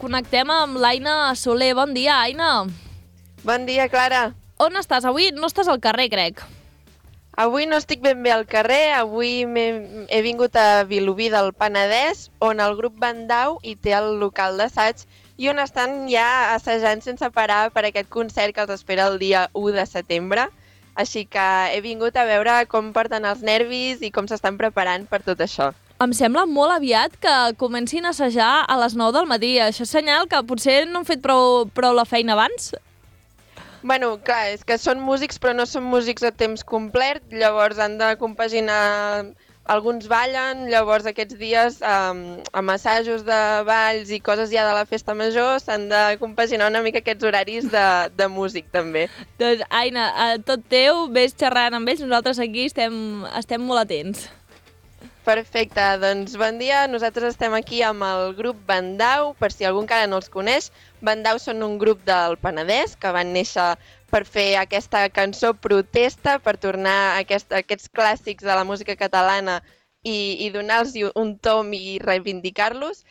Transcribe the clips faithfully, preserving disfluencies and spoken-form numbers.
connectem amb l'Aina Soler. Bon dia, Aina. Bon dia, Clara. On estàs? Avui no estàs al carrer, crec. Avui no estic ben bé al carrer, avui he vingut a Vilobí del Penedès, on el grup Bandau hi té el local d'assaig i on estan ja assajant sense parar per aquest concert que els espera el dia u de setembre. Així que he vingut a veure com porten els nervis i com s'estan preparant per tot això. Em sembla molt aviat que comencin a assajar a les nou del matí. Això és senyal que potser no han fet prou, prou la feina abans? Bueno, clar, és que són músics però no són músics a temps complet, llavors han de compaginar, alguns ballen, llavors aquests dies um, amb assajos de balls i coses ja de la festa major s'han de compaginar una mica aquests horaris de, de músic també. Doncs Aina, tot teu, vés xerrant amb ells, nosaltres aquí estem, estem molt atents. Perfecte, doncs bon dia, nosaltres estem aquí amb el grup Bandau, per si algú encara no els coneix. Bandau són un grup del Penedès que van néixer per fer aquesta cançó protesta, per tornar a aquest, a aquests clàssics de la música catalana i, i donar-los un tom i reivindicar-los.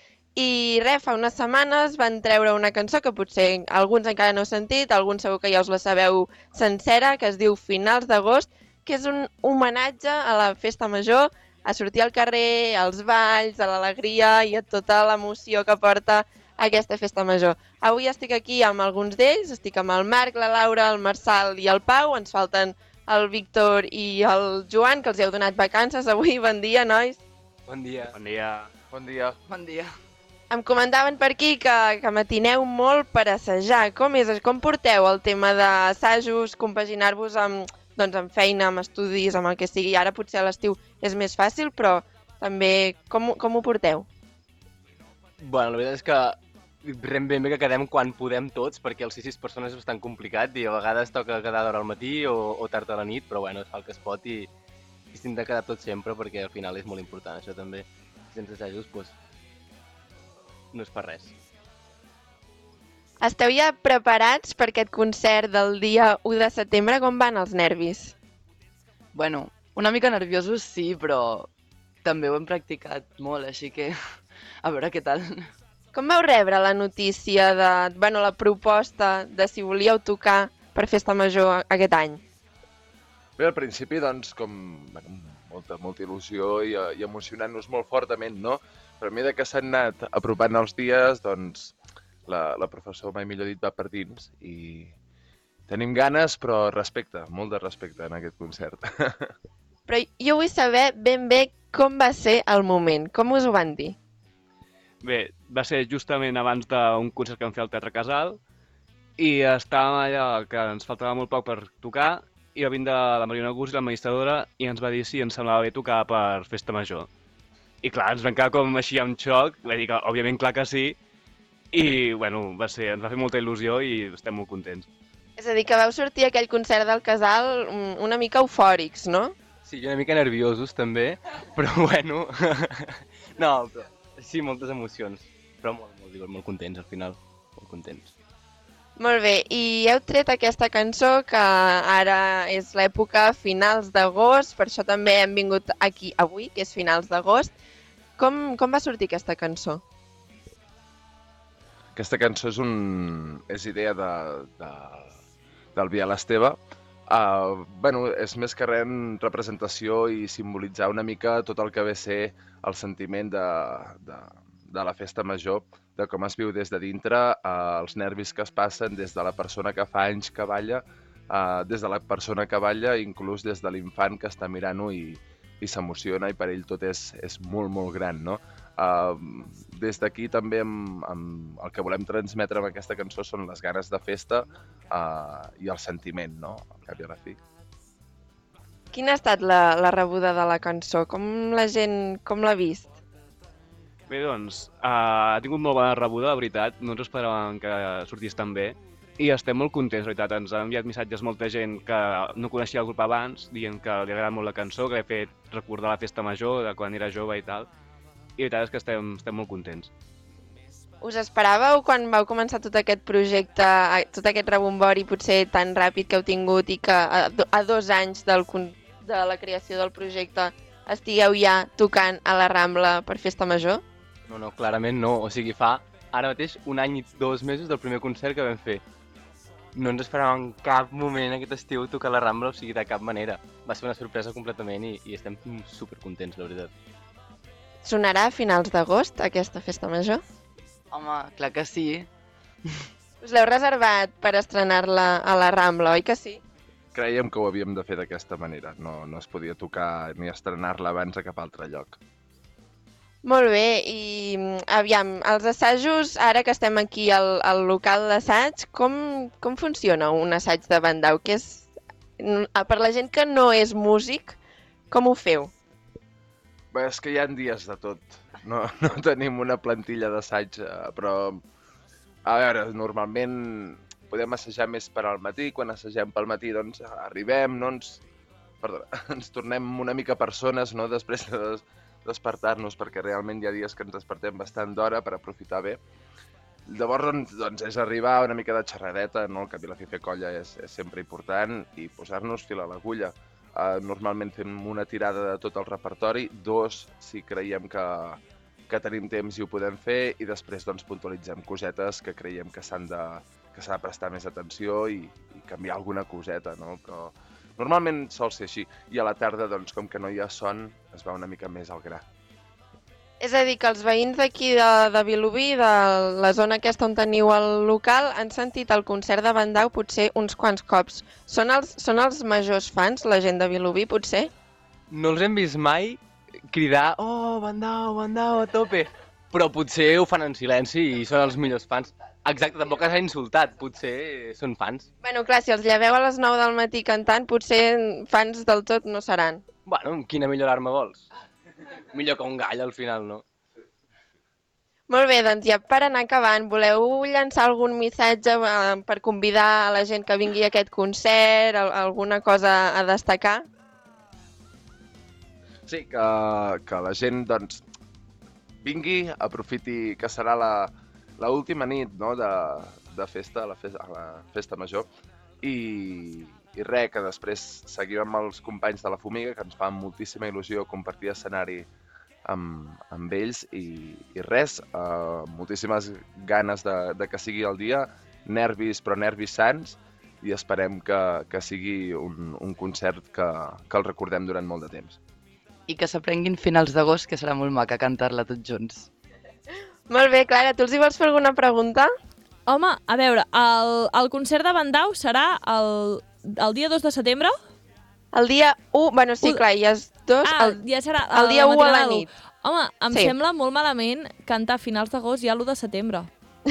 I res, fa unes setmanes van treure una cançó que potser alguns encara no heu sentit, alguns segur que ja us la sabeu sencera, que es diu Finals d'agost, que és un homenatge a la festa major, a sortir al carrer, als balls, a l'alegria i a tota l'emoció que porta aquesta festa major. Avui estic aquí amb alguns d'ells, estic amb el Marc, la Laura, el Marçal i el Pau, ens falten el Víctor i el Joan, que els heu donat vacances avui. Bon dia, nois. Bon dia. Bon dia. Bon dia. Bon dia. Em comentaven per aquí que, que matineu molt per assajar. Com és? Com porteu el tema d'assajos, compaginar-vos amb... doncs amb feina, amb estudis, amb el que sigui. Ara potser a l'estiu és més fàcil, però també com, com ho porteu? Bueno, la veritat és que rem ben bé que quedem quan podem tots, perquè els sis sis persones és bastant complicat i a vegades toca quedar d'hora al matí o, o tard a la nit, però bueno, es fa el que es pot i, i s'hem de quedar tots sempre perquè al final és molt important, això també. Sense assajos, doncs, no és per res. Esteu ja preparats per aquest concert del dia u de setembre? Com van els nervis? Bueno, una mica nerviosos sí, però també ho hem practicat molt, així que a veure què tal. Com vau rebre la notícia de, bueno, la proposta de si volíeu tocar per Festa Major aquest any? Bé, al principi, doncs, com bueno, molta, molta il·lusió i, i emocionant-nos molt fortament, no? Però a mesura que s'han anat apropant els dies, doncs, La, la professora, mai millor dit, va per dins i tenim ganes, però respecte, molt de respecte en aquest concert. Però jo vull saber ben bé com va ser el moment, com us ho van dir? Bé, va ser justament abans d'un concert que vam fer al Teatre Casal i estàvem allà que ens faltava molt poc per tocar i va vindre la Mariona Gus, l'administradora, i ens va dir si ens semblava bé tocar per Festa Major. I clar, ens vam quedar com així amb xoc, va dir que òbviament clar que sí, i bueno, va ser, ens va fer molta il·lusió i estem molt contents. És a dir, que vau sortir aquell concert del Casal una mica eufòrics, no? Sí, una mica nerviosos també, però bueno, no, però sí, moltes emocions, però molt, molt, molt contents al final, molt contents. Molt bé, i heu tret aquesta cançó que ara és l'època finals d'agost, per això també hem vingut aquí avui, que és finals d'agost. Com, com va sortir aquesta cançó? Aquesta cançó és, un, és idea de, de, del Biel Esteve. Uh, bueno, és més que res en representació i simbolitzar una mica tot el que ve ser el sentiment de, de, de la festa major, de com es viu des de dintre, uh, els nervis que es passen des de la persona que fa anys que balla, uh, des de la persona que balla, inclús des de l'infant que està mirant-ho i, i s'emociona i per ell tot és, és molt, molt gran, no? Uh, des d'aquí també amb, amb el que volem transmetre amb aquesta cançó són les ganes de festa uh, i el sentiment, no? Al cap i a la fi. Quina ha estat la, la rebuda de la cançó? Com la gent, com l'ha vist? Bé, doncs, uh, ha tingut molt bona rebuda, la veritat, no ens esperàvem que sortís tan bé i estem molt contents, la veritat. Ens ha enviat missatges molta gent que no coneixia el grup abans, dient que li agrada molt la cançó, que li ha fet recordar la festa major de quan era jove i tal. I la veritat és que estem, estem molt contents. Us esperàveu quan vau començar tot aquest projecte, tot aquest rebombori potser tan ràpid que heu tingut i que a, a dos anys del, de la creació del projecte estigueu ja tocant a la Rambla per Festa Major? No, no, clarament no. O sigui, fa ara mateix un any i dos mesos del primer concert que vam fer. No ens esperàvem en cap moment aquest estiu tocar la Rambla, o sigui, de cap manera. Va ser una sorpresa completament i, i estem supercontents, la veritat. Sonarà a finals d'agost, aquesta festa major? Home, clar que sí. Us l'heu reservat per estrenar-la a la Rambla, oi que sí? Creiem que ho havíem de fer d'aquesta manera. No, no es podia tocar ni estrenar-la abans a cap altre lloc. Molt bé, i aviam, els assajos, ara que estem aquí al, al local d'assaig, com, com funciona un assaig de Bandau? Que és, per la gent que no és músic, com ho feu? Bé, és que hi ha dies de tot. No, no tenim una plantilla d'assaig, però, a veure, normalment podem assajar més per al matí. Quan assagem pel matí, doncs, arribem, no ens, perdó, ens tornem una mica persones, no?, després de despertar-nos, perquè realment hi ha dies que ens despertem bastant d'hora per aprofitar bé. Llavors, doncs, és arribar una mica de xerradeta, no? El cap i la fi fer colla és, és sempre important, i posar-nos fil a l'agulla. Uh, normalment fem una tirada de tot el repertori, dos si creiem que, que tenim temps i ho podem fer, i després doncs, puntualitzem cosetes que creiem que s'han de, que s'ha de prestar més atenció i, i canviar alguna coseta, no? Però normalment sol ser així, i a la tarda, doncs, com que no hi ha son, es va una mica més al gra. És a dir, que els veïns d'aquí de, de Vilobí, de la zona aquesta on teniu el local, han sentit el concert de Bandau potser uns quants cops. Són els, són els majors fans, la gent de Vilobí, potser? No els hem vist mai cridar «Oh, Bandau, Bandau, a tope!» Però potser ho fan en silenci i són els millors fans. Exacte, tampoc s'ha insultat, potser són fans. Bueno, clar, si els lleveu a les nou del matí cantant, potser fans del tot no seran. Bueno, quina millor arma vols? Millor que un gall, al final, no? Molt bé, doncs ja per anar acabant, voleu llançar algun missatge eh, per convidar a la gent que vingui a aquest concert, al- alguna cosa a destacar? Sí, que, que la gent, doncs, vingui, aprofiti que serà la, la última nit, no?, de, de festa, la festa, la festa major, i, i res, que després seguim amb els companys de la Fumiga, que ens fa moltíssima il·lusió compartir escenari amb, amb ells, i, i res, uh, moltíssimes ganes de, de que sigui el dia, nervis, però nervis sants, i esperem que, que sigui un, un concert que, que el recordem durant molt de temps. I que s'aprenguin finals d'agost, que serà molt maca cantar-la tots junts. Molt bé, Clara, tu els hi vols fer alguna pregunta? Home, a veure, el, el concert de Bandau serà el, el dia dos de setembre? El dia u, bueno, sí, U- clar, ja és dos, Ah, el, ja serà el dia u a matinada la de l'u. nit. Home, em Sí. sembla molt malament cantar a finals d'agost ja l'u de setembre.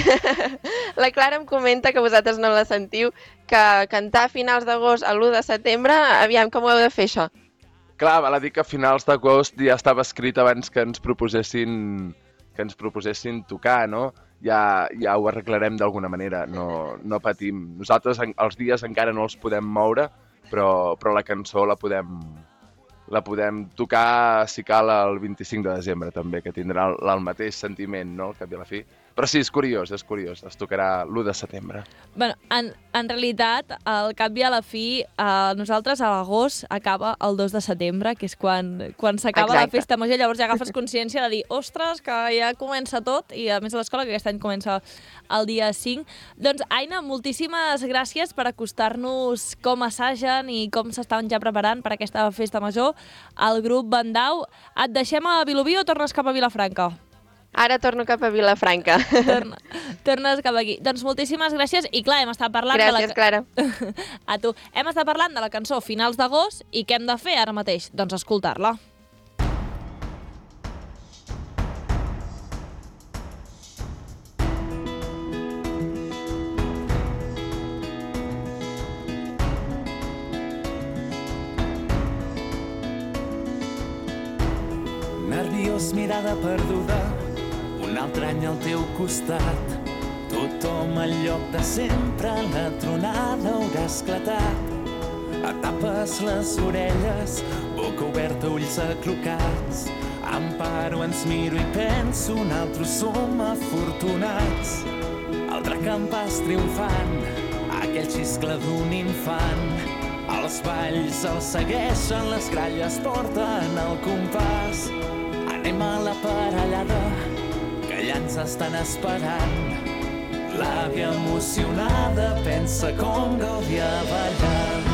La Clara em comenta que vosaltres no la sentiu, que cantar a finals d'agost a l'u de setembre, aviam, com ho heu de fer això? Clar, val a dir que a finals d'agost ja estava escrit abans que ens proposessin, que ens proposessin tocar, no? Ja, ja ho arreglarem d'alguna manera, no, no patim. Nosaltres en, els dies encara no els podem moure, però, però la cançó la podem, la podem tocar, si cal, el vint-i-cinc de desembre també, que tindrà el, el mateix sentiment, no?, al cap i a la fi. Però sí, és curiós, és curiós, es tocarà l'u de setembre. Bueno, en, en realitat, al cap i a la fi, eh, nosaltres a l'agost acaba el dos de setembre, que és quan, quan s'acaba la Exacte. festa major, llavors ja agafes consciència de dir, ostres, que ja comença tot, i a més a l'escola, que aquest any comença el dia cinc. Doncs, Aina, moltíssimes gràcies per acostar-nos com assagen i com s'estan ja preparant per aquesta festa major al grup Bandau. Et deixem a Vilobí o tornes cap a Vilafranca? Ara torno cap a Vilafranca. Torna, tornes cap aquí. Doncs moltíssimes gràcies. I clar, hem estat parlant Gràcies, de la... Clara. A tu. Hem estat parlant de la cançó Finals d'agost i què hem de fer ara mateix? Doncs escoltar-la. Nerviós, mirada perduda, un altre any al teu costat. Tothom al lloc de sempre, la tronada haurà esclatat. Et tapes les orelles, boca oberta, ulls aclocats. Em paro, ens miro i penso, nosaltres som afortunats. El drac en pas triomfant, aquell xiscle d'un infant. Els balls els segueixen, les gralles porten el compàs. Anem a la parellada, que allà ens estan esperant. L'àvia emocionada pensa com gaudir ballant.